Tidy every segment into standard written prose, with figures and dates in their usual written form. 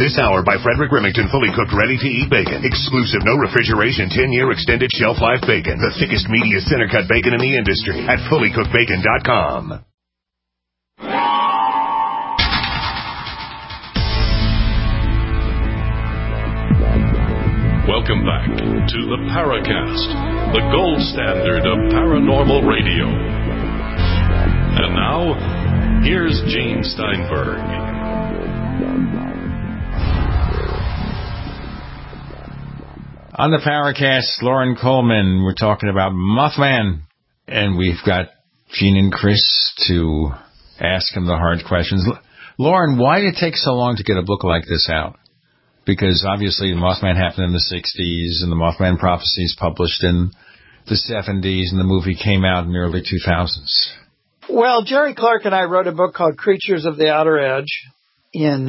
This hour by Frederick Remington, fully cooked, ready-to-eat bacon. Exclusive, no refrigeration, 10-year extended shelf life bacon. The thickest, meatiest center-cut bacon in the industry at fullycookedbacon.com. Welcome back to the Paracast, the gold standard of paranormal radio. And now, here's Gene Steinberg. On the Paracast, Loren Coleman, we're talking about Mothman. And we've got Gene and Chris to ask him the hard questions. Loren, why did it take so long to get a book like this out? Because obviously Mothman happened in the 60s, and the Mothman Prophecies published in the 70s, and the movie came out in the early 2000s. Well, Jerry Clark and I wrote a book called Creatures of the Outer Edge in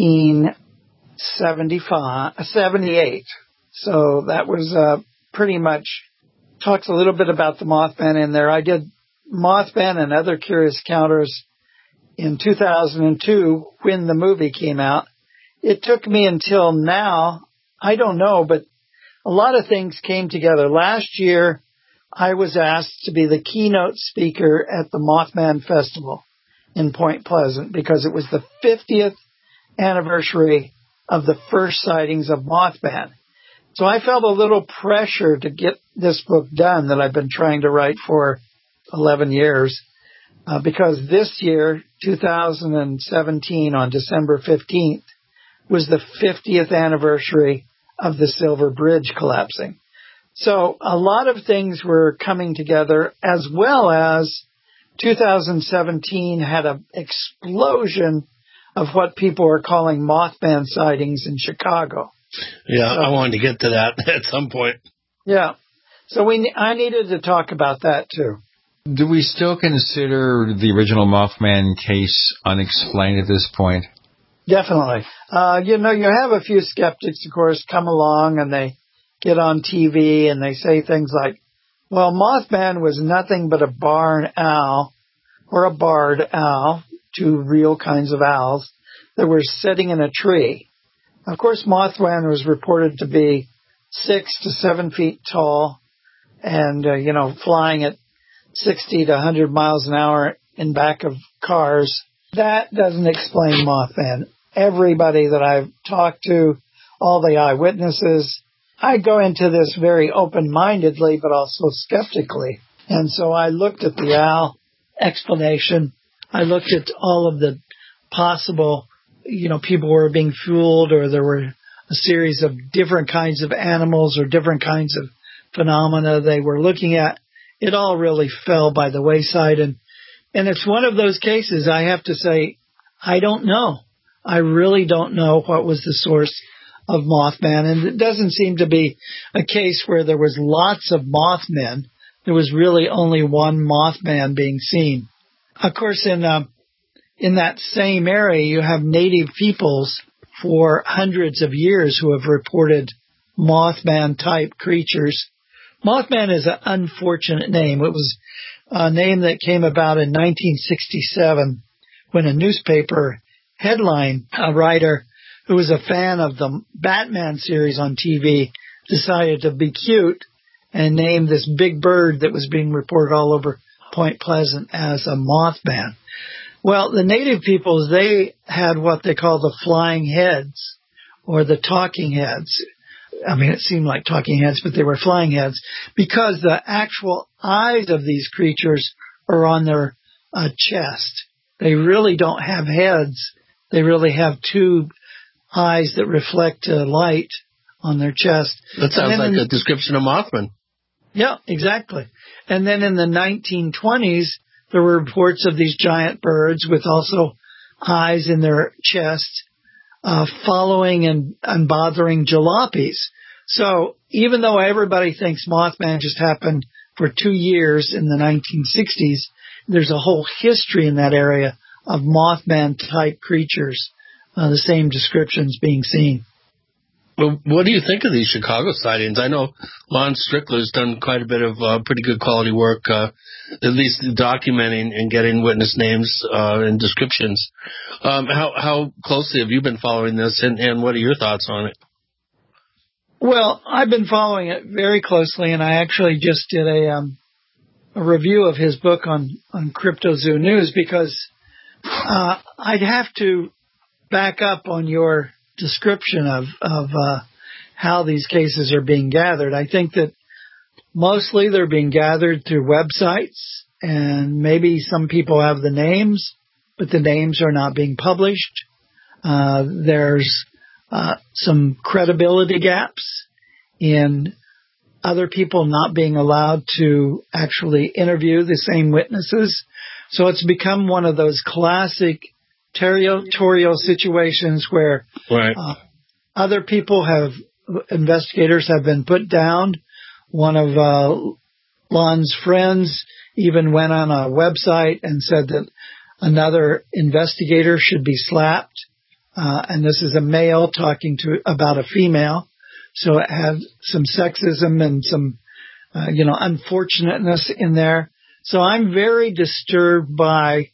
1978. So that was pretty much, talks a little bit about the Mothman in there. I did Mothman and Other Curious Encounters in 2002 when the movie came out. It took me until now, I don't know, but a lot of things came together. Last year, I was asked to be the keynote speaker at the Mothman Festival in Point Pleasant because it was the 50th anniversary of the first sightings of Mothman. So I felt a little pressure to get this book done that I've been trying to write for 11 years because this year, 2017, on December 15th, was the 50th anniversary of the Silver Bridge collapsing. So a lot of things were coming together, as well as 2017 had an explosion of what people are calling Mothman sightings in Chicago. Yeah, so, I wanted to get to that at some point. Yeah. So I needed to talk about that, too. Do we still consider the original Mothman case unexplained at this point? Definitely. You have a few skeptics, of course, come along and they get on TV and they say things like, well, Mothman was nothing but a barn owl or a barred owl, two real kinds of owls that were sitting in a tree. Of course, Mothman was reported to be 6 to 7 feet tall and, flying at 60 to 100 miles an hour in back of cars. That doesn't explain Mothman. Everybody that I've talked to, all the eyewitnesses, I go into this very open-mindedly, but also skeptically. And so I looked at the owl explanation. I looked at all of the possible, people were being fooled, or there were a series of different kinds of animals or different kinds of phenomena they were looking at. It all really fell by the wayside. And it's one of those cases, I have to say, I don't know. I really don't know what was the source of Mothman. And it doesn't seem to be a case where there was lots of Mothmen. There was really only one Mothman being seen. Of course, in that same area, you have native peoples for hundreds of years who have reported Mothman-type creatures. Mothman is an unfortunate name. It was a name that came about in 1967 when a newspaper headline writer who was a fan of the Batman series on TV decided to be cute and named this big bird that was being reported all over Point Pleasant as a Mothman. Well, the native peoples, they had what they call the flying heads or the talking heads. I mean, it seemed like talking heads, but they were flying heads because the actual eyes of these creatures are on their chest. They really don't have heads. They really have two eyes that reflect light on their chest. That sounds like a description of Mothman. Yeah, exactly. And then in the 1920s, there were reports of these giant birds with also eyes in their chest following and bothering jalopies. So even though everybody thinks Mothman just happened for 2 years in the 1960s, there's a whole history in that area of Mothman-type creatures, the same descriptions being seen. Well, what do you think of these Chicago sightings? I know Lon Strickler's done quite a bit of pretty good quality work, at least documenting and getting witness names and descriptions. How closely have you been following this, and what are your thoughts on it? Well, I've been following it very closely, and I actually just did a review of his book on CryptoZoo News because I'd have to back up on your description of how these cases are being gathered. I think that mostly they're being gathered through websites, and maybe some people have the names, but the names are not being published. There's some credibility gaps in other people not being allowed to actually interview the same witnesses. So it's become one of those classic territorial situations where other people investigators have been put down. One of Lon's friends even went on a website and said that another investigator should be slapped. And this is a male talking about a female. So it had some sexism and some, unfortunateness in there. So I'm very disturbed by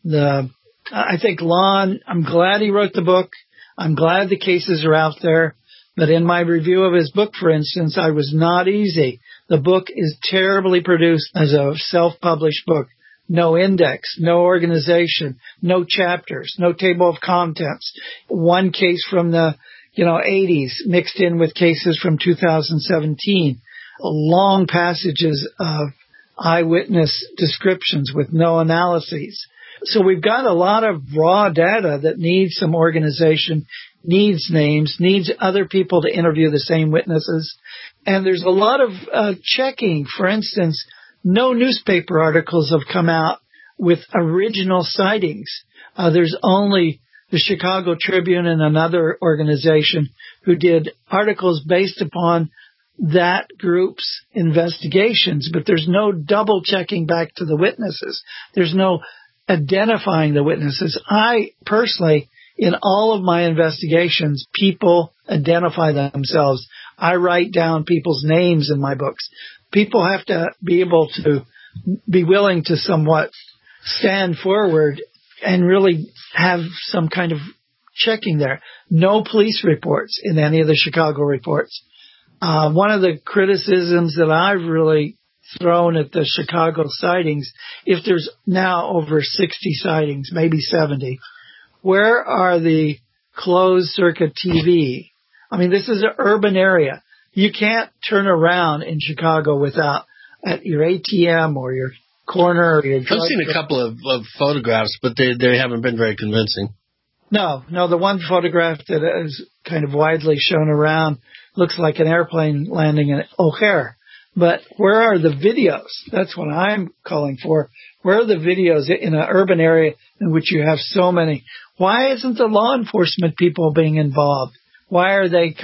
I think Lon, I'm glad he wrote the book. I'm glad the cases are out there. But in my review of his book, for instance, I was not easy. The book is terribly produced as a self-published book. No index, no organization, no chapters, no table of contents. One case from the 80s mixed in with cases from 2017. Long passages of eyewitness descriptions with no analyses. So we've got a lot of raw data that needs some organization, needs names, needs other people to interview the same witnesses. And there's a lot of checking. For instance, no newspaper articles have come out with original sightings. There's only the Chicago Tribune and another organization who did articles based upon that group's investigations, but there's no double checking back to the witnesses. There's no identifying the witnesses. I personally, in all of my investigations, people identify themselves. I write down people's names in my books. People have to be able to be willing to somewhat stand forward and really have some kind of checking there. No police reports in any of the Chicago reports. One of the criticisms that I've really thrown at the Chicago sightings, if there's now over 60 sightings, maybe 70, where are the closed circuit TV? I mean, this is an urban area. You can't turn around in Chicago without at your ATM or your corner or your drug. I've seen a couple of photographs, but they haven't been very convincing. No, the one photograph that is kind of widely shown around looks like an airplane landing in O'Hare. But where are the videos? That's what I'm calling for. Where are the videos in an urban area in which you have so many? Why isn't the law enforcement people being involved? Why are they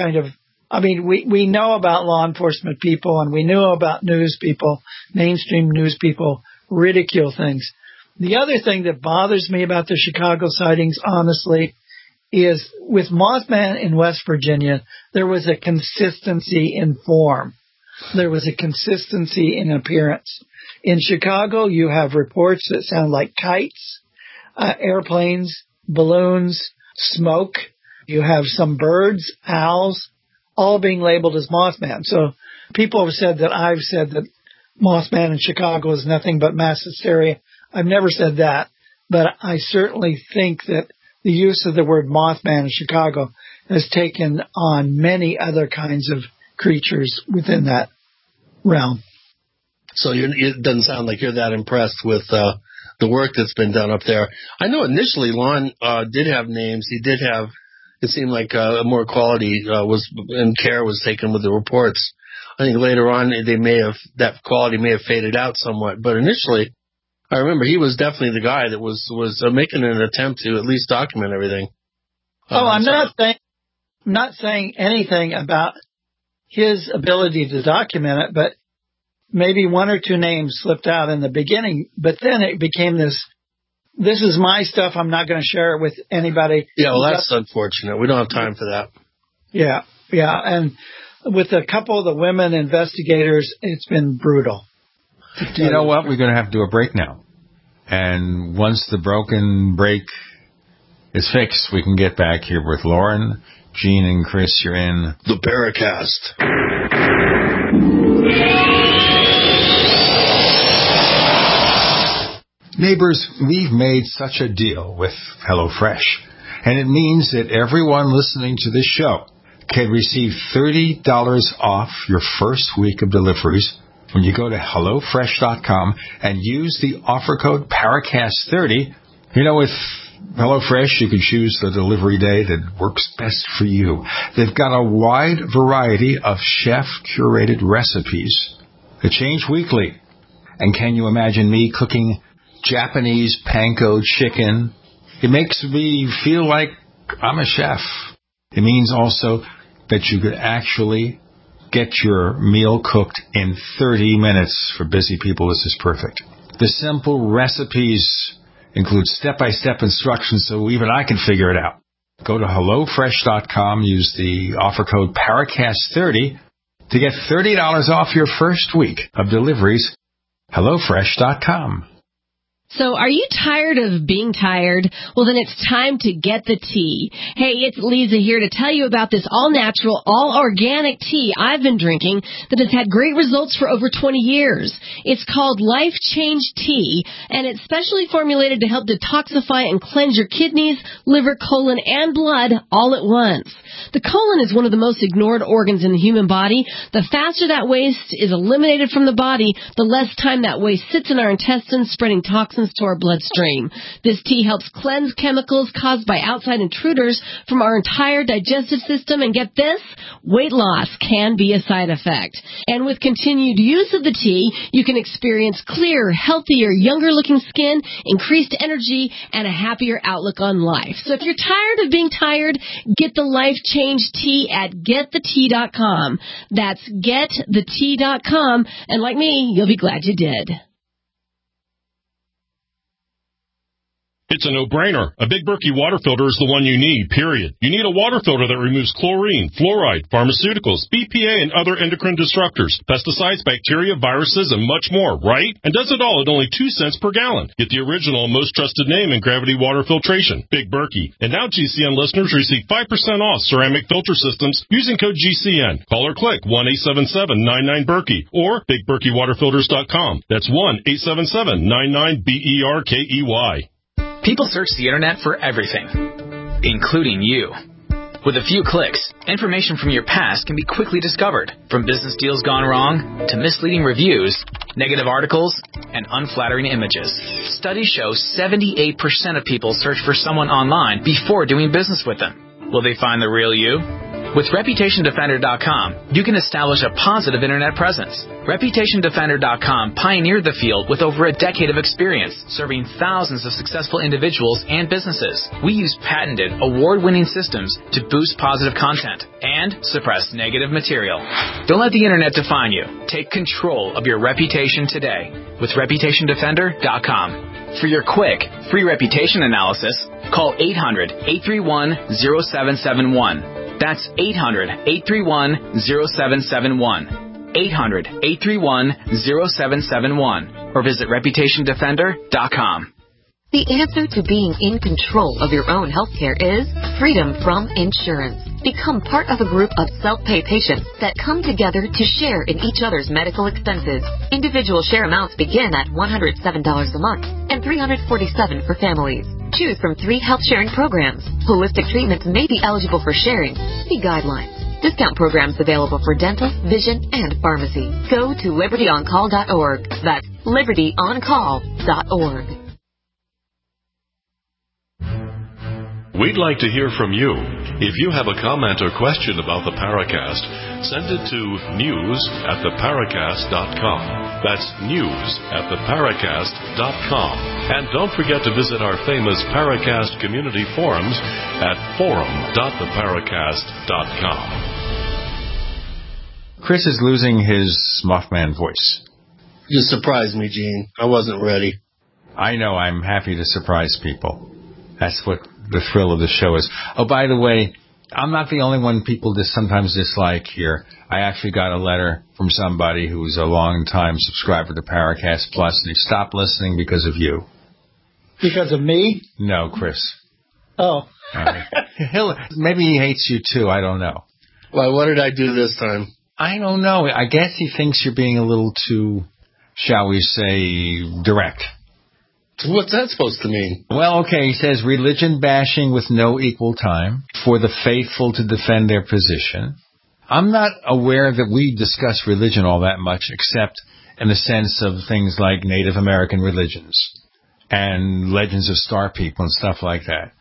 we know about law enforcement people and we knew about news people, mainstream news people ridicule things. The other thing that bothers me about the Chicago sightings, honestly, is with Mothman in West Virginia, there was a consistency in form. There was a consistency in appearance. In Chicago, you have reports that sound like kites, airplanes, balloons, smoke. You have some birds, owls, all being labeled as Mothman. So people have said that I've said that Mothman in Chicago is nothing but mass hysteria. I've never said that, but I certainly think that the use of the word Mothman in Chicago has taken on many other kinds of creatures within that realm. So it doesn't sound like you're that impressed with the work that's been done up there. I know initially Lon did have names. He did have, it seemed like more quality and care was taken with the reports. I think later on that quality may have faded out somewhat, but initially I remember he was definitely the guy that was making an attempt to at least document everything. I'm not saying anything about his ability to document it, but maybe one or two names slipped out in the beginning, but then it became this is my stuff, I'm not going to share it with anybody. Yeah, well, that's unfortunate. We don't have time for that. Yeah. Yeah, and with a couple of the women investigators, it's been brutal. You know what? We're going to have to do a break now. And once the broken break is fixed, we can get back here with Lauren, Gene, and Chris. You're in the Paracast. Neighbors, we've made such a deal with HelloFresh, and it means that everyone listening to this show can receive $30 off your first week of deliveries when you go to HelloFresh.com and use the offer code Paracast30. You know, with HelloFresh, you can choose the delivery day that works best for you. They've got a wide variety of chef-curated recipes that change weekly. And can you imagine me cooking Japanese panko chicken? It makes me feel like I'm a chef. It means also that you could actually get your meal cooked in 30 minutes. For busy people, this is perfect. The simple recipes include step-by-step instructions so even I can figure it out. Go to HelloFresh.com, use the offer code Paracast30 to get $30 off your first week of deliveries. HelloFresh.com. So are you tired of being tired? Well, then it's time to get the tea. Hey, it's Lisa here to tell you about this all-natural, all-organic tea I've been drinking that has had great results for over 20 years. It's called Life Change Tea, and it's specially formulated to help detoxify and cleanse your kidneys, liver, colon, and blood all at once. The colon is one of the most ignored organs in the human body. The faster that waste is eliminated from the body, the less time that waste sits in our intestines, spreading toxins to our bloodstream. This tea helps cleanse chemicals caused by outside intruders from our entire digestive system, and get this, weight loss can be a side effect. And with continued use of the tea, you can experience clearer, healthier, younger-looking skin, increased energy, and a happier outlook on life. So if you're tired of being tired, get the Life Change Tea at getthetea.com. That's getthetea.com, and like me, you'll be glad you did. It's a no-brainer. A Big Berkey water filter is the one you need, period. You need a water filter that removes chlorine, fluoride, pharmaceuticals, BPA, and other endocrine disruptors, pesticides, bacteria, viruses, and much more, right? And does it all at only 2 cents per gallon. Get the original and most trusted name in gravity water filtration, Big Berkey. And now GCN listeners receive 5% off ceramic filter systems using code GCN. Call or click 1-877-99-BERKEY or BigBerkeyWaterFilters.com. That's 1-877-99-BERKEY. People search the internet for everything, including you. With a few clicks, information from your past can be quickly discovered, from business deals gone wrong to misleading reviews, negative articles, and unflattering images. Studies show 78% of people search for someone online before doing business with them. Will they find the real you? With ReputationDefender.com, you can establish a positive internet presence. ReputationDefender.com pioneered the field with over a decade of experience, serving thousands of successful individuals and businesses. We use patented, award-winning systems to boost positive content and suppress negative material. Don't let the internet define you. Take control of your reputation today with ReputationDefender.com. For your quick, free reputation analysis, call 800-831-0771. That's 800-831-0771. 800-831-0771. Or visit ReputationDefender.com. The answer to being in control of your own healthcare is freedom from insurance. Become part of a group of self-pay patients that come together to share in each other's medical expenses. Individual share amounts begin at $107 a month and $347 for families. Choose from 3 health-sharing programs. Holistic treatments may be eligible for sharing. See guidelines. Discount programs available for dental, vision, and pharmacy. Go to LibertyOnCall.org. That's LibertyOnCall.org. We'd like to hear from you. If you have a comment or question about the Paracast, send it to news@theparacast.com. That's news@theparacast.com. And don't forget to visit our famous Paracast community forums at forum.theparacast.com. Chris is losing his Mothman voice. You surprised me, Gene. I wasn't ready. I know. I'm happy to surprise people. That's what the thrill of the show is. Oh, by the way, I'm not the only one people sometimes dislike here. I actually got a letter from somebody who's a long-time subscriber to Paracast Plus, and he stopped listening because of you. Because of me? No, Chris. Oh. Maybe he hates you, too. I don't know. Why, what did I do this time? I don't know. I guess he thinks you're being a little too, shall we say, direct. What's that supposed to mean? Well, okay, he says religion bashing with no equal time for the faithful to defend their position. I'm not aware that we discuss religion all that much, except in the sense of things like Native American religions and legends of star people and stuff like that,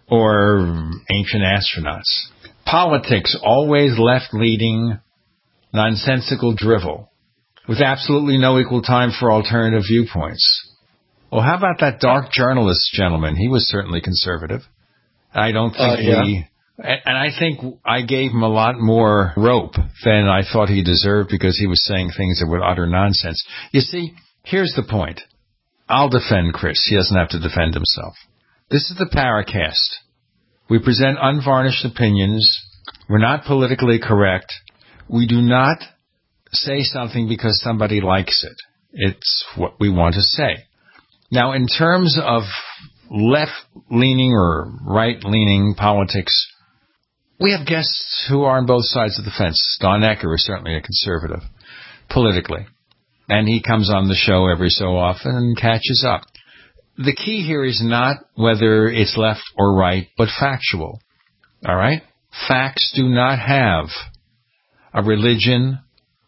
or ancient astronauts. Politics, always left-leaning, nonsensical drivel, with absolutely no equal time for alternative viewpoints. Well, how about that dark journalist gentleman? He was certainly conservative. I don't think and I think I gave him a lot more rope than I thought he deserved because he was saying things that were utter nonsense. You see, here's the point. I'll defend Chris. He doesn't have to defend himself. This is the Paracast. We present unvarnished opinions. We're not politically correct. We do not say something because somebody likes it. It's what we want to say. Now, in terms of left-leaning or right-leaning politics, we have guests who are on both sides of the fence. Don Ecker is certainly a conservative, politically. And he comes on the show every so often and catches up. The key here is not whether it's left or right, but factual. All right? Facts do not have a religion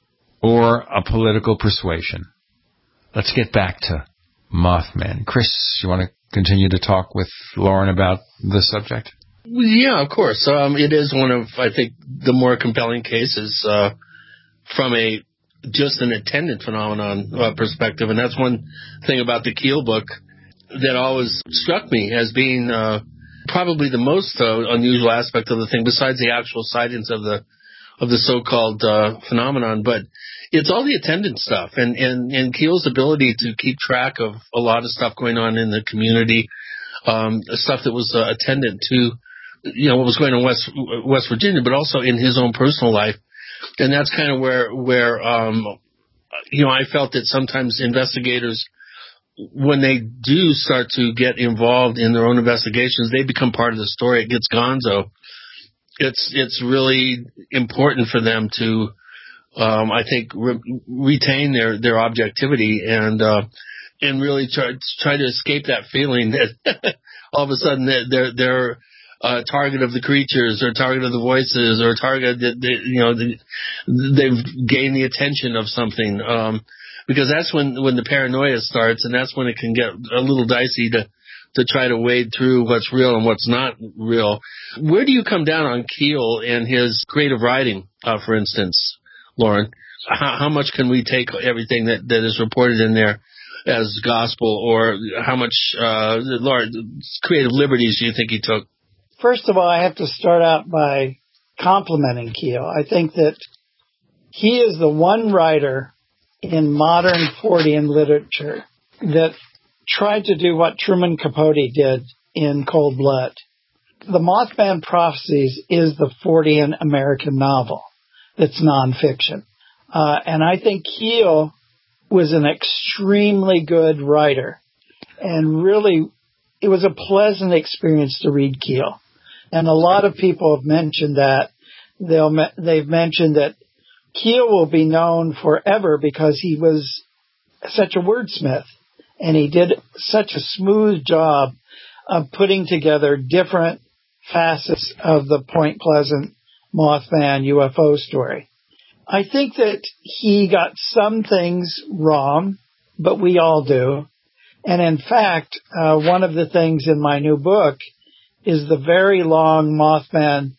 or a political persuasion. Let's get back to Mothman. Chris, you want to continue to talk with Lauren about the subject? Yeah, of course. It is one of, I think, the more compelling cases from just an attendant phenomenon perspective. And that's one thing about the Keel book that always struck me as being probably the most unusual aspect of the thing, besides the actual sightings of the so-called phenomenon. But it's all the attendant stuff and Keel's ability to keep track of a lot of stuff going on in the community, stuff that was attendant to, what was going on in West Virginia, but also in his own personal life. And that's kind of where I felt that sometimes investigators, when they do start to get involved in their own investigations, they become part of the story. It gets gonzo. It's really important for them to, I think, retain their objectivity and really try to escape that feeling that all of a sudden they're target of the creatures or target of the voices or target that they've gained the attention of something. Because that's when the paranoia starts, and that's when it can get a little dicey to try to wade through what's real and what's not real. Where do you come down on Keel and his creative writing, for instance, Lauren? How much can we take everything that is reported in there as gospel, or how much creative liberties do you think he took? First of all, I have to start out by complimenting Keel. I think that he is the one writer in modern Fortean literature that tried to do what Truman Capote did in Cold Blood. The Mothman Prophecies is the Fortean American novel that's nonfiction. And I think Keel was an extremely good writer. And really, it was a pleasant experience to read Keel. And a lot of people have mentioned that. They've mentioned that Keel will be known forever because he was such a wordsmith. And he did such a smooth job of putting together different facets of the Point Pleasant Mothman UFO story. I think that he got some things wrong, but we all do. And in fact, one of the things in my new book is the very long Mothman,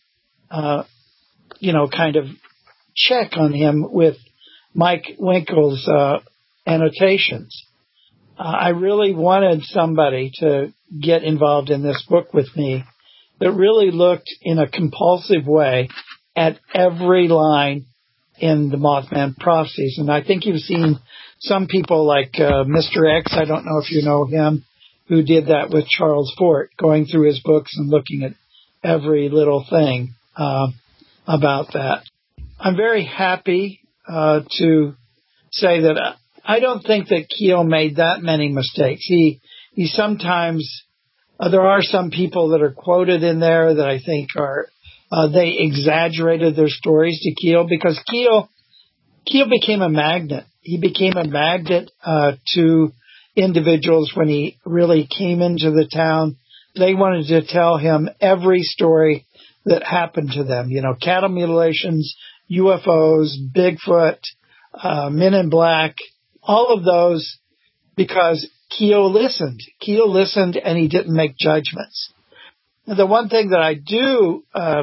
kind of check on him with Mike Winkle's annotations. I really wanted somebody to get involved in this book with me that really looked in a compulsive way at every line in the Mothman Prophecies. And I think you've seen some people like Mr. X, I don't know if you know him, who did that with Charles Fort, going through his books and looking at every little thing. about that. I'm very happy to say that I don't think that Keel made that many mistakes. He sometimes, there are some people that are quoted in there that I think are, they exaggerated their stories to Keel, because Keel became a magnet. He became a magnet to individuals when he really came into the town. They wanted to tell him every story that happened to them. You know, cattle mutilations, UFOs, Bigfoot, Men in Black, all of those, because Keel listened. Keel listened and he didn't make judgments. The one thing that I do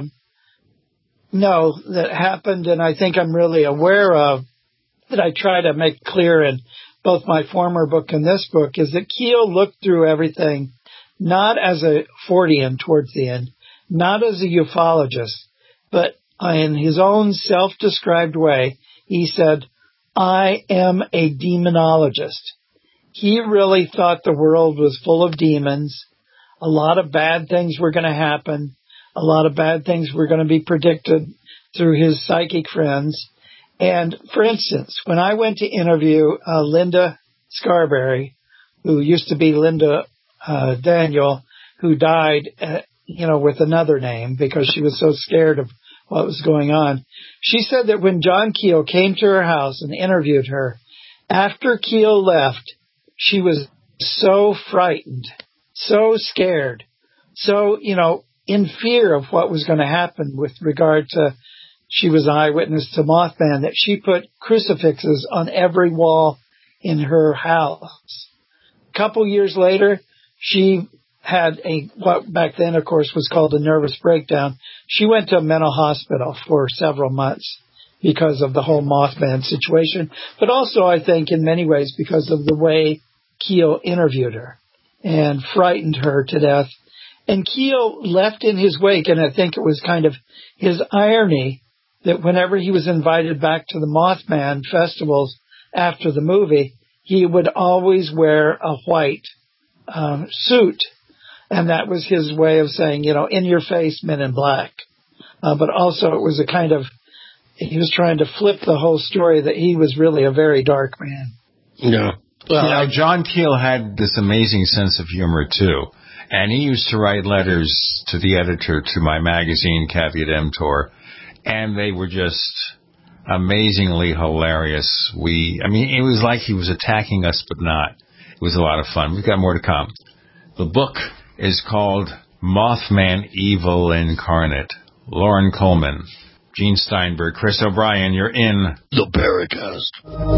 know that happened, and I think I'm really aware of, that I try to make clear in both my former book and this book, is that Keel looked through everything not as a Fortean towards the end, not as a ufologist, but in his own self-described way, he said, I am a demonologist. He really thought the world was full of demons. A lot of bad things were going to happen. A lot of bad things were going to be predicted through his psychic friends. And, for instance, when I went to interview Linda Scarberry, who used to be Linda Daniel, who died, with another name because she was so scared of what was going on, she said that when John Keel came to her house and interviewed her, after Keel left, she was so frightened, so scared, so, in fear of what was going to happen with regard to, she was an eyewitness to Mothman, that she put crucifixes on every wall in her house. A couple years later, she had what back then, of course, was called a nervous breakdown. She went to a mental hospital for several months because of the whole Mothman situation, but also, I think, in many ways, because of the way Keel interviewed her and frightened her to death. And Keel left in his wake, and I think it was kind of his irony that whenever he was invited back to the Mothman festivals after the movie, he would always wear a white suit. And that was his way of saying, in your face, Men in Black. But also it was he was trying to flip the whole story that he was really a very dark man. Yeah. Well, John Keel had this amazing sense of humor, too. And he used to write letters to the editor to my magazine, Caveat Emptor, and they were just amazingly hilarious. It was like he was attacking us, but not. It was a lot of fun. We've got more to come. The book is called Mothman Evil Incarnate. Loren Coleman, Gene Steinberg, Chris O'Brien, you're in the Paracast.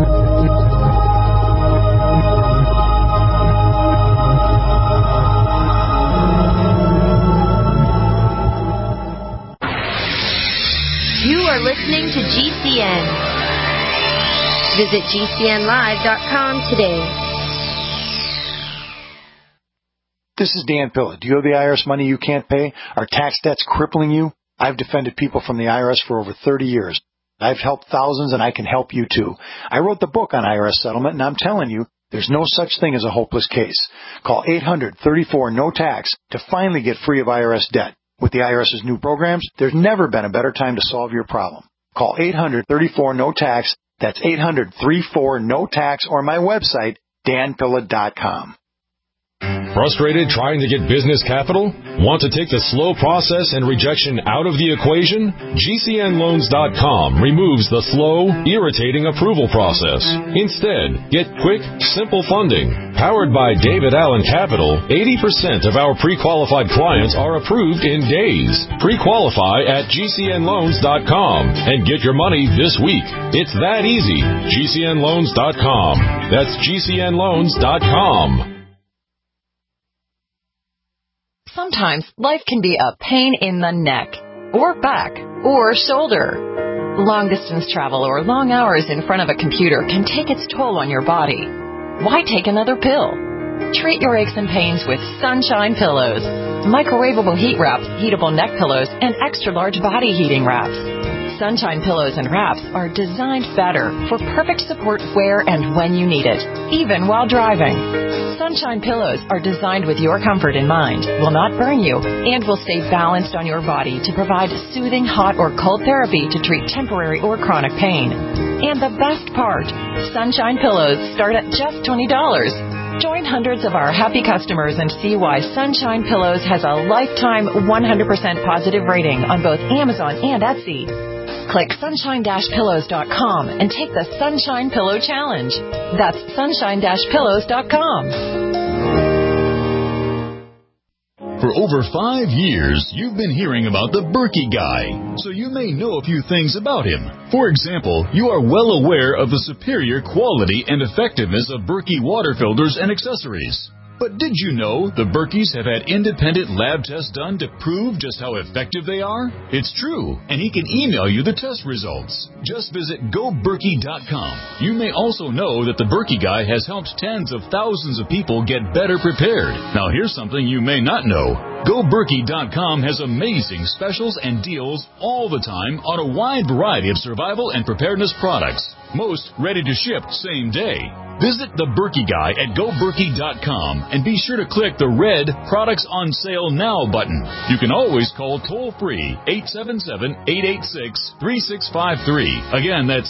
You are listening to GCN. Visit GCNlive.com today. This is Dan Pilla. Do you owe the IRS money you can't pay? Are tax debts crippling you? I've defended people from the IRS for over 30 years. I've helped thousands, and I can help you too. I wrote the book on IRS settlement, and I'm telling you, there's no such thing as a hopeless case. Call 800-34-NO-TAX to finally get free of IRS debt. With the IRS's new programs, there's never been a better time to solve your problem. Call 800-34-NO-TAX. That's 800-34-NO-TAX, or my website, danpilla.com. Frustrated trying to get business capital? Want to take the slow process and rejection out of the equation? GCNloans.com removes the slow, irritating approval process. Instead, get quick, simple funding. Powered by David Allen Capital, 80% of our pre-qualified clients are approved in days. Pre-qualify at GCNloans.com and get your money this week. It's that easy. GCNloans.com. That's GCNloans.com. Sometimes life can be a pain in the neck, or back, or shoulder. Long-distance travel or long hours in front of a computer can take its toll on your body. Why take another pill? Treat your aches and pains with Sunshine Pillows. Microwavable heat wraps, heatable neck pillows, and extra-large body heating wraps. Sunshine pillows and wraps are designed better for perfect support where and when you need it, even while driving. Sunshine pillows are designed with your comfort in mind, will not burn you, and will stay balanced on your body to provide soothing hot or cold therapy to treat temporary or chronic pain. And the best part, Sunshine pillows start at just $20. Join hundreds of our happy customers and see why Sunshine Pillows has a lifetime 100% positive rating on both Amazon and Etsy. Click sunshine-pillows.com and take the Sunshine Pillow Challenge. That's sunshine-pillows.com. For over 5 years, you've been hearing about the Berkey Guy, so you may know a few things about him. For example, you are well aware of the superior quality and effectiveness of Berkey water filters and accessories. But did you know the Berkeys have had independent lab tests done to prove just how effective they are? It's true, and he can email you the test results. Just visit GoBerkey.com. You may also know that the Berkey Guy has helped tens of thousands of people get better prepared. Now here's something you may not know. GoBerkey.com has amazing specials and deals all the time on a wide variety of survival and preparedness products. Most ready to ship same day. Visit the Berkey Guy at GoBerkey.com and be sure to click the red Products on Sale Now button. You can always call toll-free 877-886-3653. Again, that's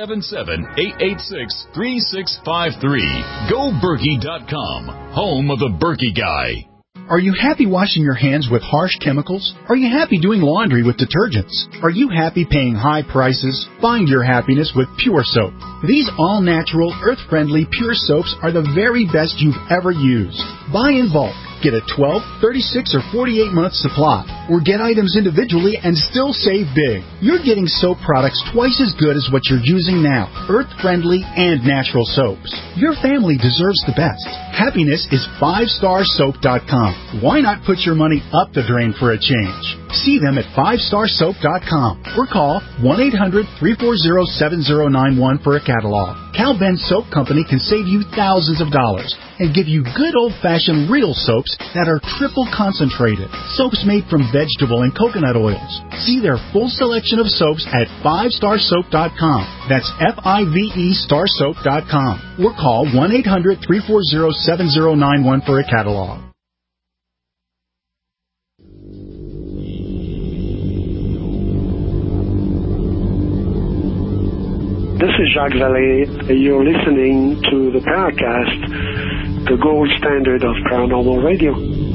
877-886-3653. GoBerkey.com, home of the Berkey Guy. Are you happy washing your hands with harsh chemicals? Are you happy doing laundry with detergents? Are you happy paying high prices? Find your happiness with Pure Soap. These all-natural, earth-friendly Pure Soaps are the very best you've ever used. Buy in bulk. Get a 12, 36, or 48-month supply. Or get items individually and still save big. You're getting soap products twice as good as what you're using now. Earth-friendly and natural soaps. Your family deserves the best. Happiness is 5starsoap.com. Why not put your money up the drain for a change? See them at 5starsoap.com or call 1-800-340-7091 for a catalog. Cal Ben Soap Company can save you thousands of dollars and give you good old-fashioned real soaps that are triple concentrated. Soaps made from vegetable and coconut oils. See their full selection of soaps at 5starsoap.com. That's F-I-V-E starsoap.com. Or call 1-800-340-7091 for a catalog. This is Jacques Vallée. You're listening to the Paracast, the gold standard of paranormal radio.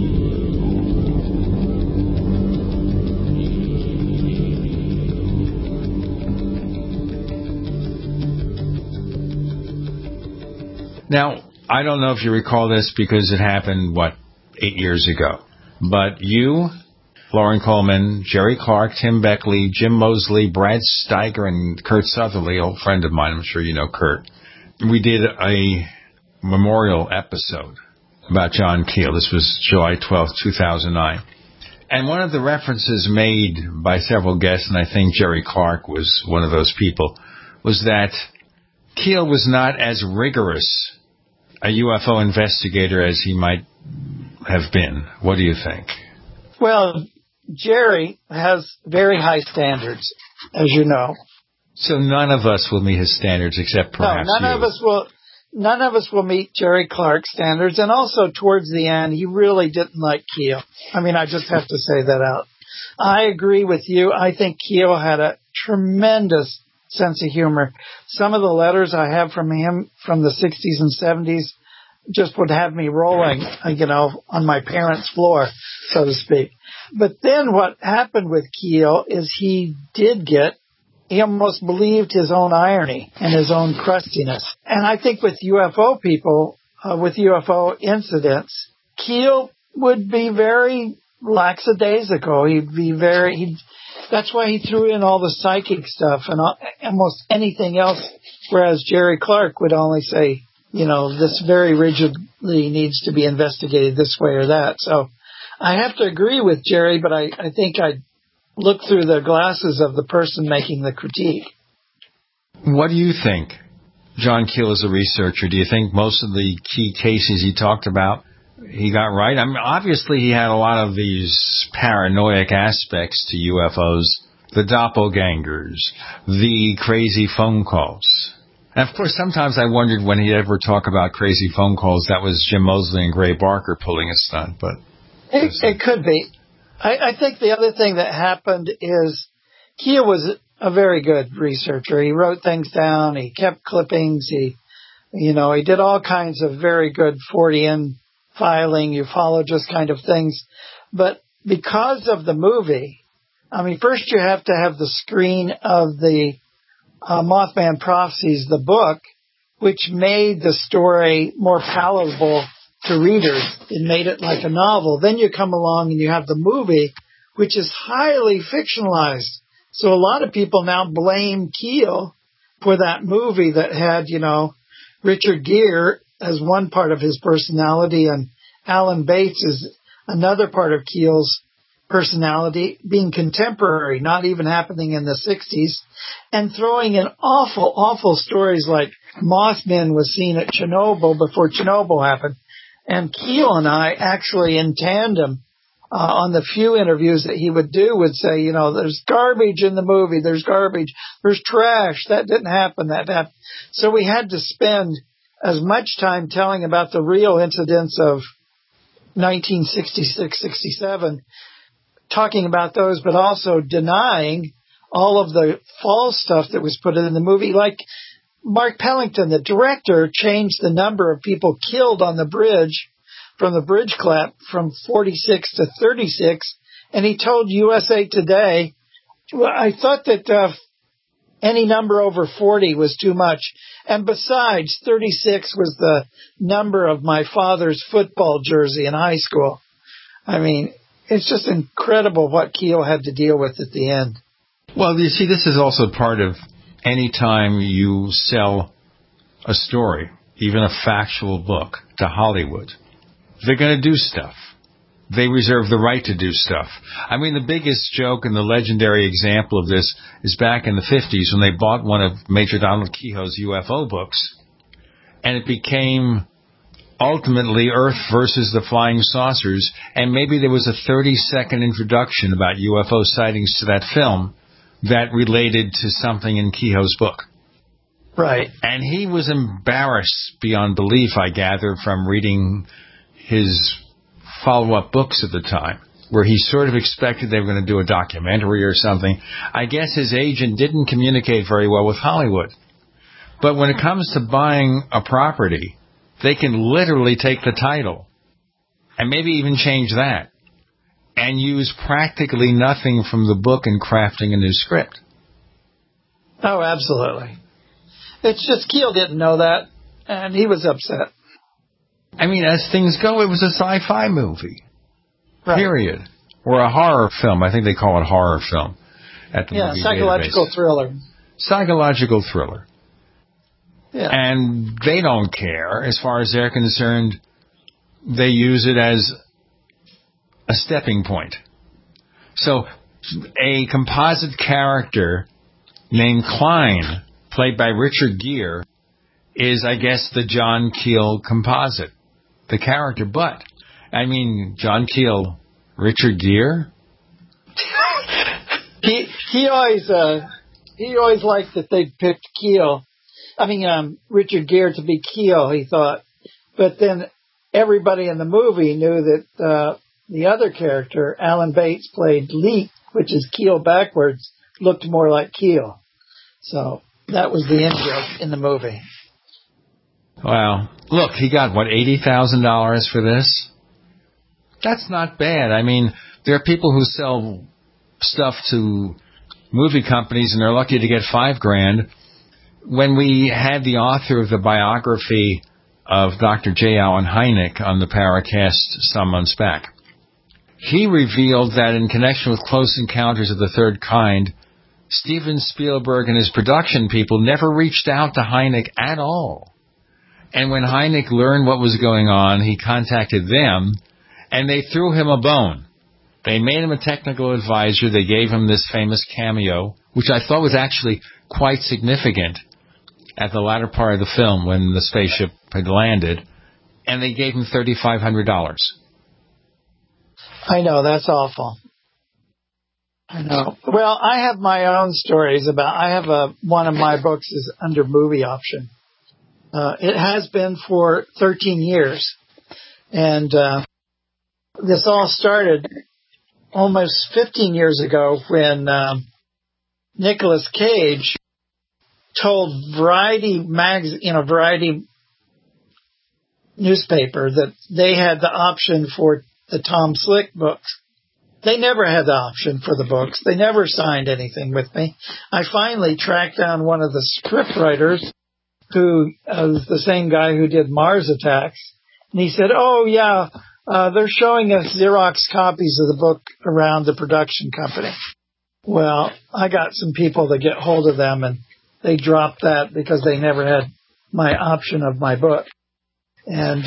Now, I don't know if you recall this because it happened, 8 years ago. But you, Lauren Coleman, Jerry Clark, Tim Beckley, Jim Mosley, Brad Steiger, and Kurt Southerly, old friend of mine, I'm sure you know Kurt. We did a memorial episode about John Keel. This was July 12th, 2009. And one of the references made by several guests, and I think Jerry Clark was one of those people, was that Keel was not as rigorous a UFO investigator as he might have been. What do you think? Well, Jerry has very high standards, as you know. So none of us will meet his standards except perhaps none you. None of us will meet Jerry Clark's standards. And also, towards the end, he really didn't like Keel. I mean, I just have to say that out. I agree with you. I think Keel had a tremendous sense of humor. Some of the letters I have from him from the 60s and 70s just would have me rolling, on my parents' floor, so to speak. But then what happened with Keel is he almost believed his own irony and his own crustiness. And I think with UFO people, with UFO incidents, Keel would be very lackadaisical. That's why he threw in all the psychic stuff and almost anything else, whereas Jerry Clark would only say, this very rigidly needs to be investigated this way or that. So I have to agree with Jerry, but I think I'd look through the glasses of the person making the critique. What do you think, John Keel, as a researcher? Do you think most of the key cases he talked about he got right? I mean, obviously he had a lot of these paranoid aspects to UFOs the doppelgangers, the crazy phone calls. And of course, sometimes I wondered when he'd ever talk about crazy phone calls, that was Jim Moseley and Gray Barker pulling a stunt, but... It could be. I think the other thing that happened is Keel was a very good researcher. He wrote things down. He kept clippings. He did all kinds of very good Fortean filing, ufologist kind of things. But because of the movie, first you have to have the screen of the Mothman Prophecies, the book, which made the story more palatable to readers. It made it like a novel. Then you come along and you have the movie, which is highly fictionalized. So a lot of people now blame Keel for that movie that had, Richard Gere as one part of his personality and Alan Bates is another part of Keel's personality, being contemporary, not even happening in the 60s, and throwing in awful, awful stories like Mothman was seen at Chernobyl before Chernobyl happened. And Keel and I actually in tandem on the few interviews that he would do would say, there's garbage in the movie, there's garbage, there's trash, that didn't happen, that happened. So we had to spend as much time telling about the real incidents of 1966-67, talking about those, but also denying all of the false stuff that was put in the movie. Like Mark Pellington, the director, changed the number of people killed on the bridge from the bridge collapse from 46 to 36. And he told USA Today, I thought that any number over 40 was too much. And besides, 36 was the number of my father's football jersey in high school. It's just incredible what Keel had to deal with at the end. Well, you see, this is also part of any time you sell a story, even a factual book, to Hollywood, they're going to do stuff. They reserve the right to do stuff. The biggest joke and the legendary example of this is back in the 50s when they bought one of Major Donald Kehoe's UFO books, and it became ultimately Earth versus the Flying Saucers, and maybe there was a 30-second introduction about UFO sightings to that film that related to something in Kehoe's book. Right. And he was embarrassed beyond belief, I gather, from reading his follow-up books at the time, where he sort of expected they were going to do a documentary or something. I guess his agent didn't communicate very well with Hollywood. But when it comes to buying a property, they can literally take the title and maybe even change that and use practically nothing from the book in crafting a new script. Oh, absolutely. It's just Keel didn't know that, and he was upset. As things go, it was a sci-fi movie, right. Period. Or a horror film. I think they call it horror film at the movie psychological database. Thriller. Psychological thriller. Yeah. And they don't care. As far as they're concerned, they use it as a stepping point. So a composite character named Klein, played by Richard Gere, is, I guess, the John Keel composite, the character. But, John Keel, Richard Gere? he always liked that they picked Richard Gere to be Keel, he thought. But then everybody in the movie knew that the other character, Alan Bates, played Leek, which is Keel backwards, looked more like Keel. So that was the in joke in the movie. Wow. Look, he got, $80,000 for this? That's not bad. There are people who sell stuff to movie companies and they're lucky to get $5,000. When we had the author of the biography of Dr. J. Allen Hynek on the Paracast some months back, he revealed that in connection with Close Encounters of the Third Kind, Steven Spielberg and his production people never reached out to Hynek at all. And when Hynek learned what was going on, he contacted them, and they threw him a bone. They made him a technical advisor. They gave him this famous cameo, which I thought was actually quite significant at the latter part of the film when the spaceship had landed, and they gave him $3,500. I know, that's awful. I know. Well, I have my own stories about. I have one of my books is under movie option. It has been for 13 years, and this all started almost 15 years ago when Nicolas Cage told Variety newspaper that they had the option for the Tom Slick books. They never had the option for the books. They never signed anything with me. I finally tracked down one of the scriptwriters who was the same guy who did Mars Attacks. And he said, oh, yeah, they're showing us Xerox copies of the book around the production company. Well, I got some people to get hold of them, and they dropped that because they never had my option of my book. And,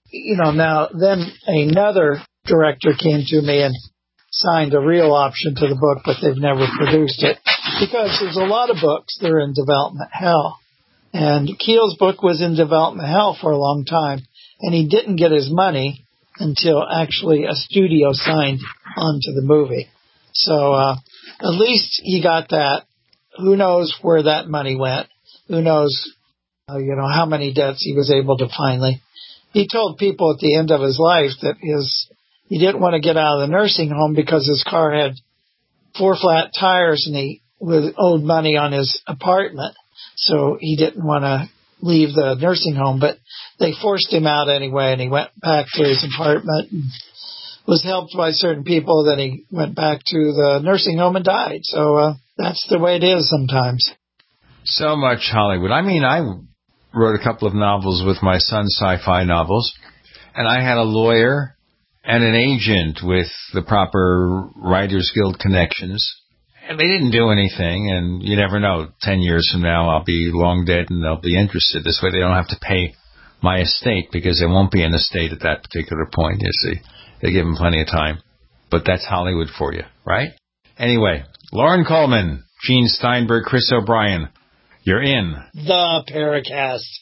now then another director came to me and signed a real option to the book, but they've never produced it because there's a lot of books that are in development hell. And Keel's book was in development hell for a long time, and he didn't get his money until actually a studio signed onto the movie. So at least he got that. Who knows where that money went? Who knows, how many debts he was able to finally. He told people at the end of his life that he didn't want to get out of the nursing home because his car had 4 flat tires and he owed money on his apartment. So he didn't want to leave the nursing home, but they forced him out anyway, and he went back to his apartment and was helped by certain people. Then he went back to the nursing home and died. So that's the way it is sometimes. So much Hollywood. I mean, I wrote a couple of novels with my son's sci-fi novels, and I had a lawyer and an agent with the proper Writers Guild connections. And they didn't do anything, and you never know. 10 years from now, I'll be long dead, and they'll be interested. This way they don't have to pay my estate, because there won't be an estate at that particular point, you see. They give them plenty of time. But that's Hollywood for you, right? Anyway, Loren Coleman, Gene Steinberg, Chris O'Brien, you're in the Paracast.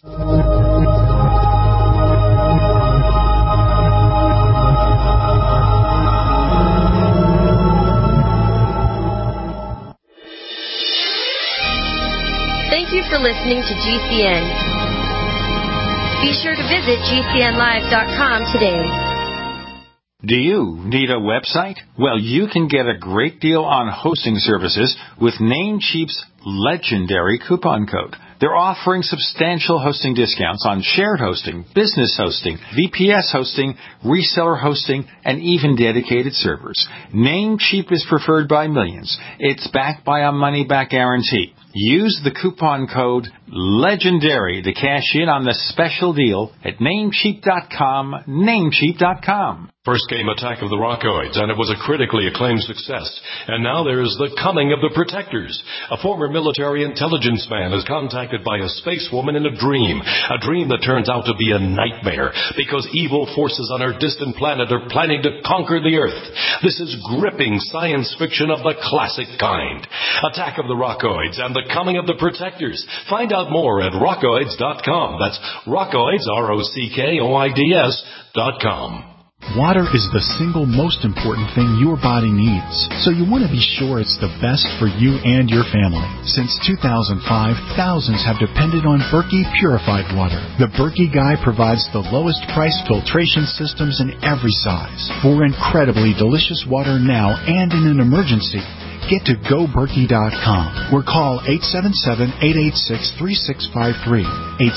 Thank you for listening to GCN. Be sure to visit GCNlive.com today. Do you need a website? Well, you can get a great deal on hosting services with Namecheap's legendary coupon code. They're offering substantial hosting discounts on shared hosting, business hosting, VPS hosting, reseller hosting, and even dedicated servers. Namecheap is preferred by millions. It's backed by a money-back guarantee. Use the coupon code LEGENDARY to cash in on the special deal at Namecheap.com, Namecheap.com. First came Attack of the Rockoids, and it was a critically acclaimed success. And now there is The Coming of the Protectors. A former military intelligence man is contacted by a space woman in a dream that turns out to be a nightmare because evil forces on her distant planet are planning to conquer the Earth. This is gripping science fiction of the classic kind. Attack of the Rockoids and The Coming of the Protectors. Find out more at rockoids.com. That's Rockoids, ROCKOIDS.com. Water is the single most important thing your body needs, so you want to be sure it's the best for you and your family. Since 2005, thousands have depended on Berkey purified water. The Berkey Guy provides the lowest price filtration systems in every size. For incredibly delicious water now and in an emergency, get to GoBerkey.com or call 877-886-3653.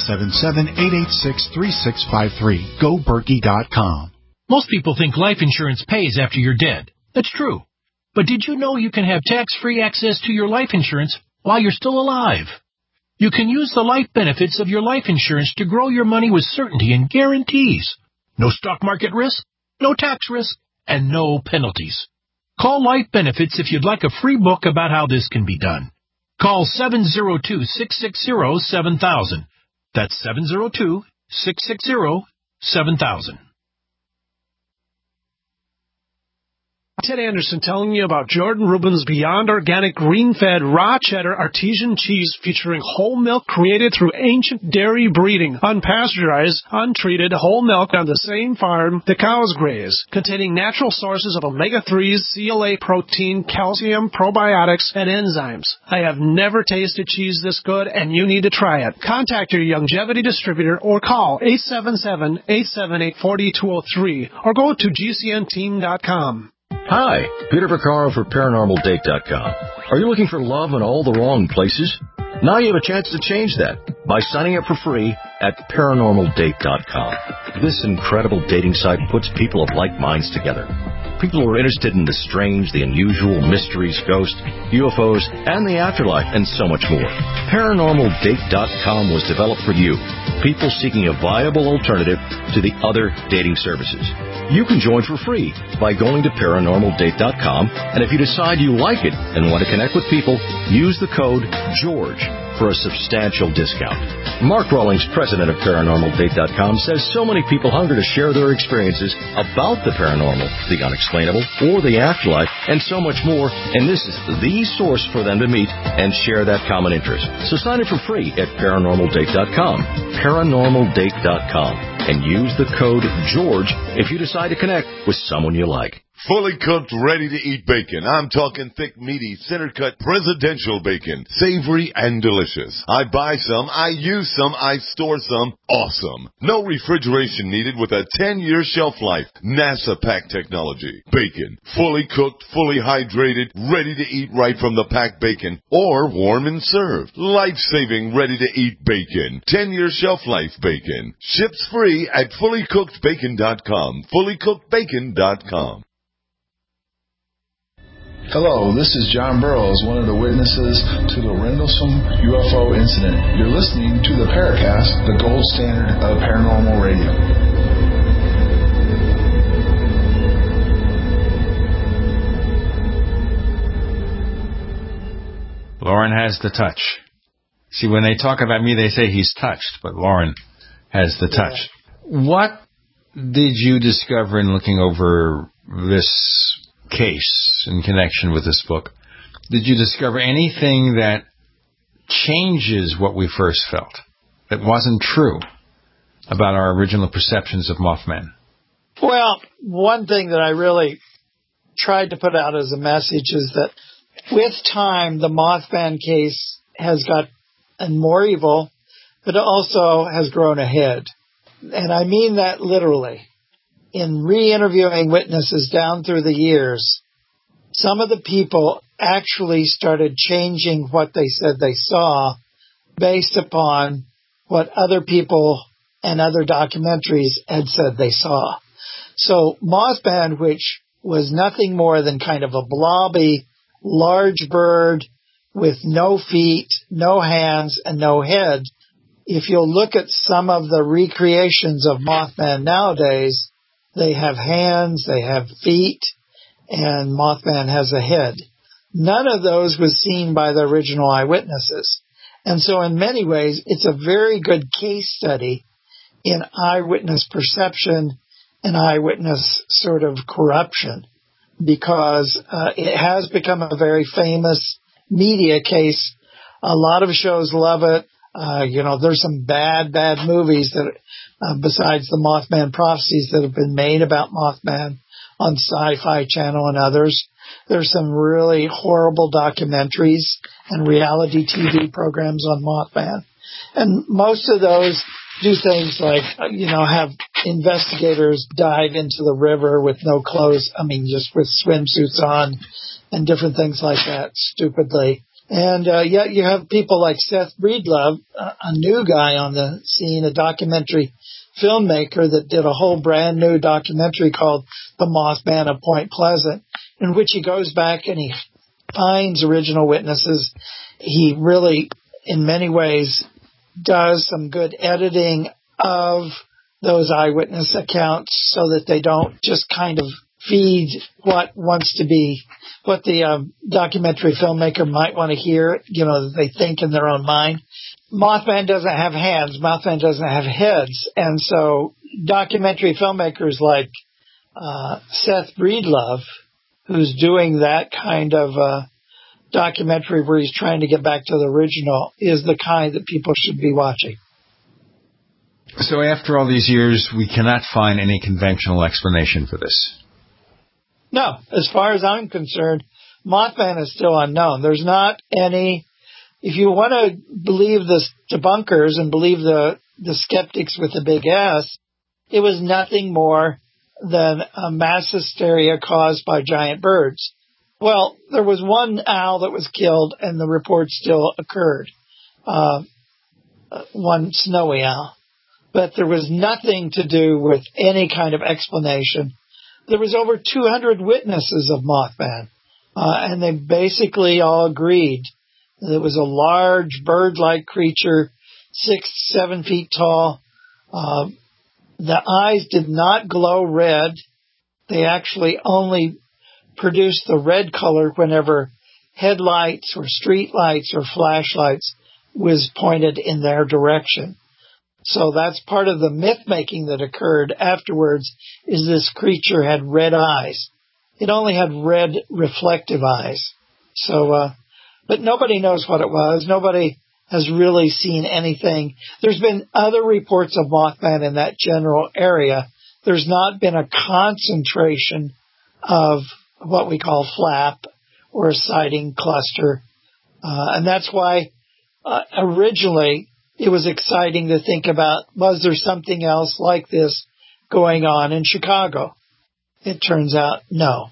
877-886-3653. GoBerkey.com. Most people think life insurance pays after you're dead. That's true. But did you know you can have tax-free access to your life insurance while you're still alive? You can use the life benefits of your life insurance to grow your money with certainty and guarantees. No stock market risk, no tax risk, and no penalties. Call Life Benefits if you'd like a free book about how this can be done. Call 702-660-7000. That's 702-660-7000. Ted Anderson telling you about Jordan Rubin's Beyond Organic Green-Fed Raw Cheddar Artesian Cheese featuring whole milk created through ancient dairy breeding, unpasteurized, untreated whole milk on the same farm the cows graze, containing natural sources of omega-3s, CLA protein, calcium, probiotics, and enzymes. I have never tasted cheese this good, and you need to try it. Contact your Youngevity distributor or call 877-878-4203 or go to gcnteam.com. Hi, Peter Vaccaro for ParanormalDate.com. Are you looking for love in all the wrong places? Now you have a chance to change that by signing up for free at ParanormalDate.com. This incredible dating site puts people of like minds together. People who are interested in the strange, the unusual, mysteries, ghosts, UFOs, and the afterlife, and so much more. ParanormalDate.com was developed for you, people seeking a viable alternative to the other dating services. You can join for free by going to ParanormalDate.com, and if you decide you like it and want to connect with people, use the code GEORGE for a substantial discount. Mark Rawlings, president of ParanormalDate.com, says so many people hunger to share their experiences about the paranormal, the unexplainable, or the afterlife, and so much more, and this is the source for them to meet and share that common interest. So sign up for free at ParanormalDate.com, ParanormalDate.com, and use the code GEORGE if you decide to connect with someone you like. Fully cooked, ready-to-eat bacon. I'm talking thick, meaty, center-cut, presidential bacon. Savory and delicious. I buy some, I use some, I store some. Awesome. No refrigeration needed with a 10-year shelf life. NASA pack technology. Bacon. Fully cooked, fully hydrated, ready to eat right from the packed bacon. Or warm and served. Life-saving, ready-to-eat bacon. 10-year shelf life bacon. Ships free at fullycookedbacon.com. Fullycookedbacon.com. Hello, this is John Burroughs, one of the witnesses to the Rendlesham UFO incident. You're listening to the Paracast, the gold standard of paranormal radio. Lauren has the touch. See, when they talk about me, they say he's touched, but Lauren has the touch. What did you discover in looking over this case in connection with this book? Did you discover anything that changes what we first felt, that wasn't true about our original perceptions of Mothman? Well, one thing that I really tried to put out as a message is that with time, the Mothman case has gotten more evil, but it also has grown ahead. And I mean that literally. In re-interviewing witnesses down through the years, some of the people actually started changing what they said they saw based upon what other people and other documentaries had said they saw. So Mothman, which was nothing more than kind of a blobby, large bird with no feet, no hands, and no head, if you'll look at some of the recreations of Mothman nowadays, they have hands, they have feet, and Mothman has a head. None of those was seen by the original eyewitnesses. And so in many ways, it's a very good case study in eyewitness perception and eyewitness sort of corruption, because it has become a very famous media case. A lot of shows love it. There's some bad movies that, besides the Mothman prophecies that have been made about Mothman on Sci-Fi Channel and others. There's some really horrible documentaries and reality TV programs on Mothman. And most of those do things like, have investigators dive into the river with no clothes. Just with swimsuits on and different things like that, stupidly. And yet you have people like Seth Breedlove, a new guy on the scene, a documentary filmmaker that did a whole brand new documentary called The Mothman of Point Pleasant, in which he goes back and he finds original witnesses. He really, in many ways, does some good editing of those eyewitness accounts so that they don't just kind of feed what wants to be, what the documentary filmmaker might want to hear, that they think in their own mind. Mothman doesn't have hands. Mothman doesn't have heads. And so documentary filmmakers like Seth Breedlove, who's doing that kind of documentary where he's trying to get back to the original is the kind that people should be watching. So after all these years, we cannot find any conventional explanation for this. No, as far as I'm concerned, Mothman is still unknown. There's not any. If you want to believe the debunkers and believe the skeptics with the big S, it was nothing more than a mass hysteria caused by giant birds. Well, there was one owl that was killed, and the report still occurred. One snowy owl. But there was nothing to do with any kind of explanation. There was over 200 witnesses of Mothman, and they basically all agreed that it was a large bird-like creature, 6-7 feet tall. The eyes did not glow red. They actually only produced the red color whenever headlights or street lights or flashlights was pointed in their direction. So that's part of the myth-making that occurred afterwards, is this creature had red eyes. It only had red reflective eyes. So, but nobody knows what it was. Nobody has really seen anything. There's been other reports of Mothman in that general area. There's not been a concentration of what we call flap or a sighting cluster. And that's why originally it was exciting to think about, was there something else like this going on in Chicago? It turns out no.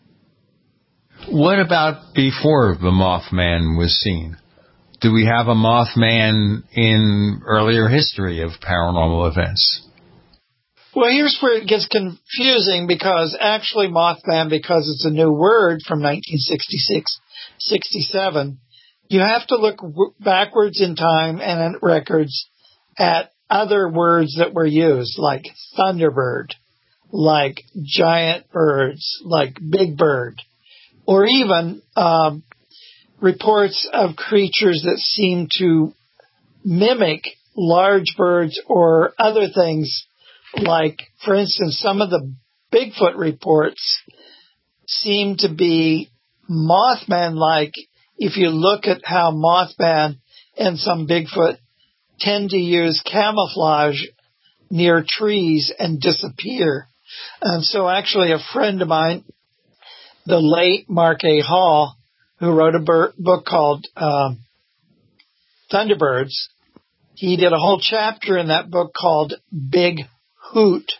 What about before the Mothman was seen? Do we have a Mothman in earlier history of paranormal events? Well, here's where it gets confusing, because actually Mothman, because it's a new word from 1966, 67, you have to look backwards in time and at records at other words that were used, like Thunderbird, like giant birds, like big bird, or even reports of creatures that seem to mimic large birds or other things, like, for instance, some of the Bigfoot reports seem to be Mothman-like. If you look at how Mothman and some Bigfoot tend to use camouflage near trees and disappear. And so actually a friend of mine, the late Mark A. Hall, who wrote a book called Thunderbirds, he did a whole chapter in that book called Big Hoot.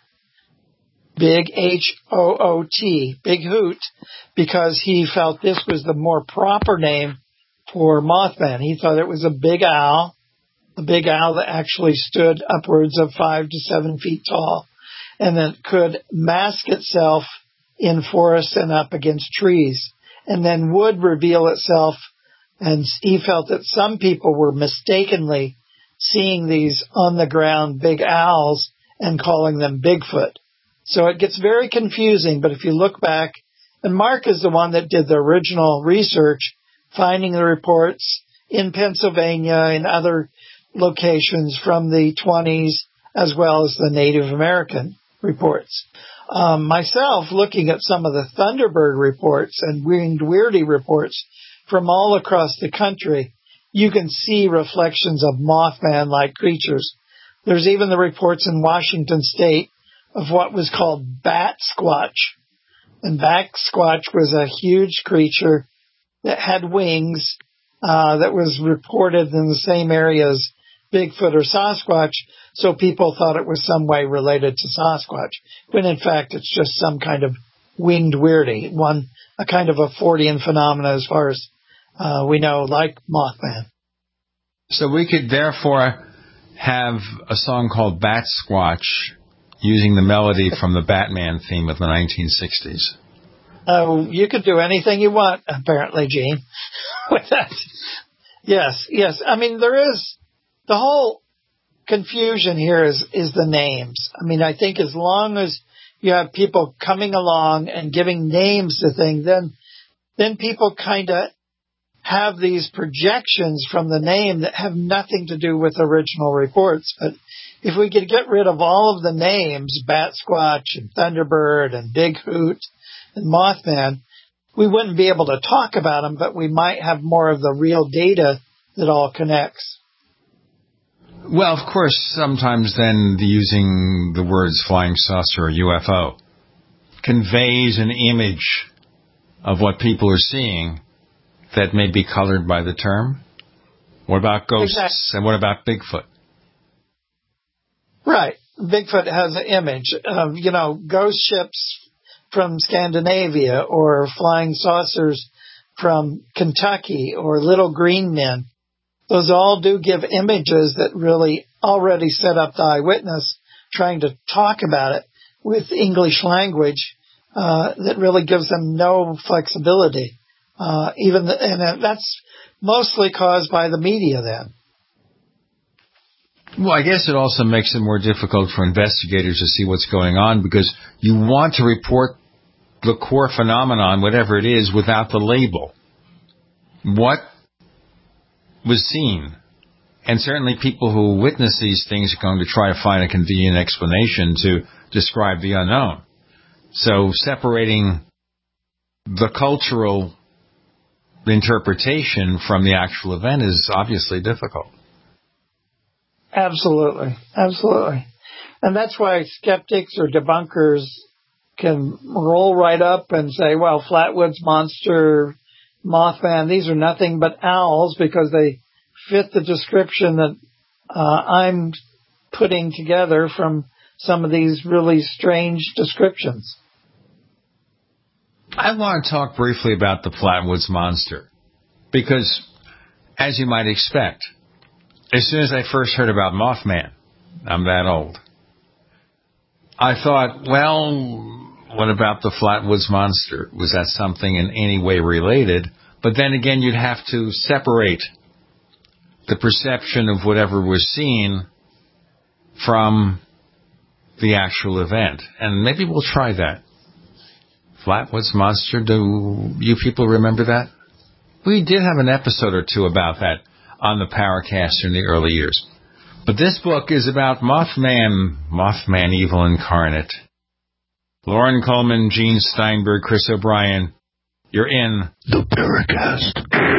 Big H-O-O-T, Big Hoot, because he felt this was the more proper name for Mothman. He thought it was a big owl that actually stood upwards of 5 to 7 feet tall, and that could mask itself in forests and up against trees, and then would reveal itself. And he felt that some people were mistakenly seeing these on the ground big owls and calling them Bigfoot. So it gets very confusing, but if you look back, and Mark is the one that did the original research, finding the reports in Pennsylvania and other locations from the 20s, as well as the Native American reports. Myself, looking at some of the Thunderbird reports and Winged Weirdie reports from all across the country, you can see reflections of Mothman-like creatures. There's even the reports in Washington State of what was called Bat Squatch. And Bat Squatch was a huge creature that had wings that was reported in the same area as Bigfoot or Sasquatch, so people thought it was some way related to Sasquatch, when in fact it's just some kind of winged weirdie, a kind of a Fortean phenomena as far as we know, like Mothman. So we could therefore have a song called Bat Squatch using the melody from the Batman theme of the 1960s. You could do anything you want, apparently, Gene, with that. Yes. I mean, there is the whole confusion here is the names. I mean, I think as long as you have people coming along and giving names to things, then people kind of have these projections from the name that have nothing to do with original reports. But if we could get rid of all of the names, Bat Squatch and Thunderbird and Big Hoot and Mothman, we wouldn't be able to talk about them, but we might have more of the real data that all connects. Well, of course, sometimes then using the words flying saucer or UFO conveys an image of what people are seeing that may be colored by the term. What about ghosts? Exactly. And what about Bigfoot? Right. Bigfoot has an image of, ghost ships from Scandinavia or flying saucers from Kentucky or little green men. Those all do give images that really already set up the eyewitness trying to talk about it with English language that really gives them no flexibility. And that's mostly caused by the media then. Well, I guess it also makes it more difficult for investigators to see what's going on because you want to report the core phenomenon, whatever it is, without the label. What was seen? And certainly people who witness these things are going to try to find a convenient explanation to describe the unknown. So separating the cultural interpretation from the actual event is obviously difficult. Absolutely. Absolutely. And that's why skeptics or debunkers can roll right up and say, well, Flatwoods Monster, Mothman, these are nothing but owls because they fit the description that I'm putting together from some of these really strange descriptions. I want to talk briefly about the Flatwoods Monster because, as you might expect, as soon as I first heard about Mothman, I'm that old, I thought, well, what about the Flatwoods Monster? Was that something in any way related? But then again, you'd have to separate the perception of whatever was seen from the actual event. And maybe we'll try that. Flatwoods Monster, do you people remember that? We did have an episode or two about that on the Powercaster in the early years. But this book is about Mothman Evil Incarnate. Lauren Coleman, Gene Steinberg, Chris O'Brien, you're in the Paracast.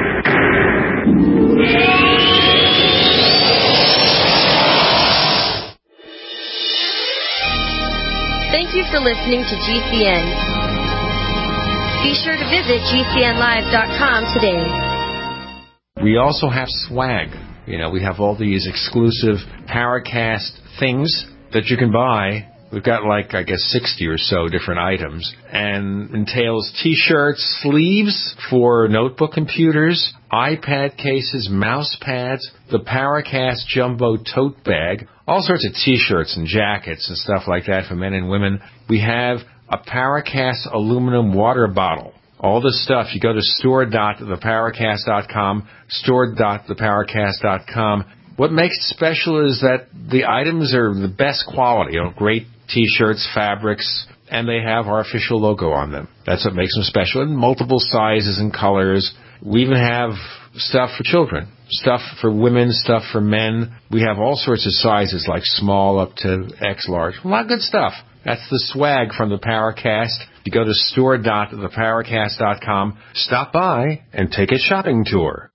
Thank you for listening to GCN. Be sure to visit GCNlive.com today. We also have swag. We have all these exclusive Paracast things that you can buy. We've got 60 or so different items, and entails T-shirts, sleeves for notebook computers, iPad cases, mouse pads, the Paracast Jumbo tote bag, all sorts of T-shirts and jackets and stuff like that for men and women. We have a Paracast aluminum water bottle. All this stuff, you go to store.theparacast.com, store.theparacast.com. What makes it special is that the items are the best quality, great T-shirts, fabrics, and they have our official logo on them. That's what makes them special, in multiple sizes and colors. We even have stuff for children, stuff for women, stuff for men. We have all sorts of sizes, like small up to X large. A lot of good stuff. That's the swag from the Paracast. You go to store.theparacast.com, stop by, and take a shopping tour.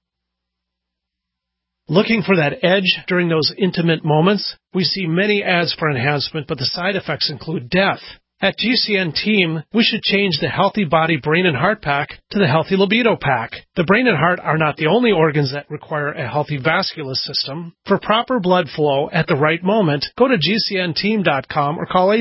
Looking for that edge during those intimate moments? We see many ads for enhancement, but the side effects include death. At GCN Team, we should change the Healthy Body, Brain, and Heart Pack to the Healthy Libido Pack. The brain and heart are not the only organs that require a healthy vascular system. For proper blood flow at the right moment, go to GCNteam.com or call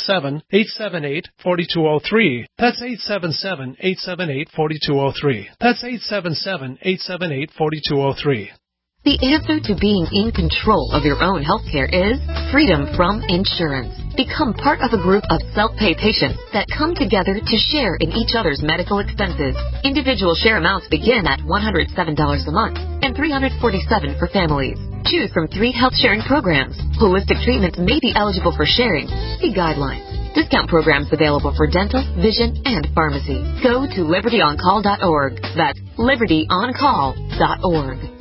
877-878-4203. That's 877-878-4203. That's 877-878-4203. The answer to being in control of your own healthcare is freedom from insurance. Become part of a group of self-pay patients that come together to share in each other's medical expenses. Individual share amounts begin at $107 a month and $347 for families. Choose from 3 health-sharing programs. Holistic treatments may be eligible for sharing. See guidelines. Discount programs available for dental, vision, and pharmacy. Go to libertyoncall.org. That's libertyoncall.org.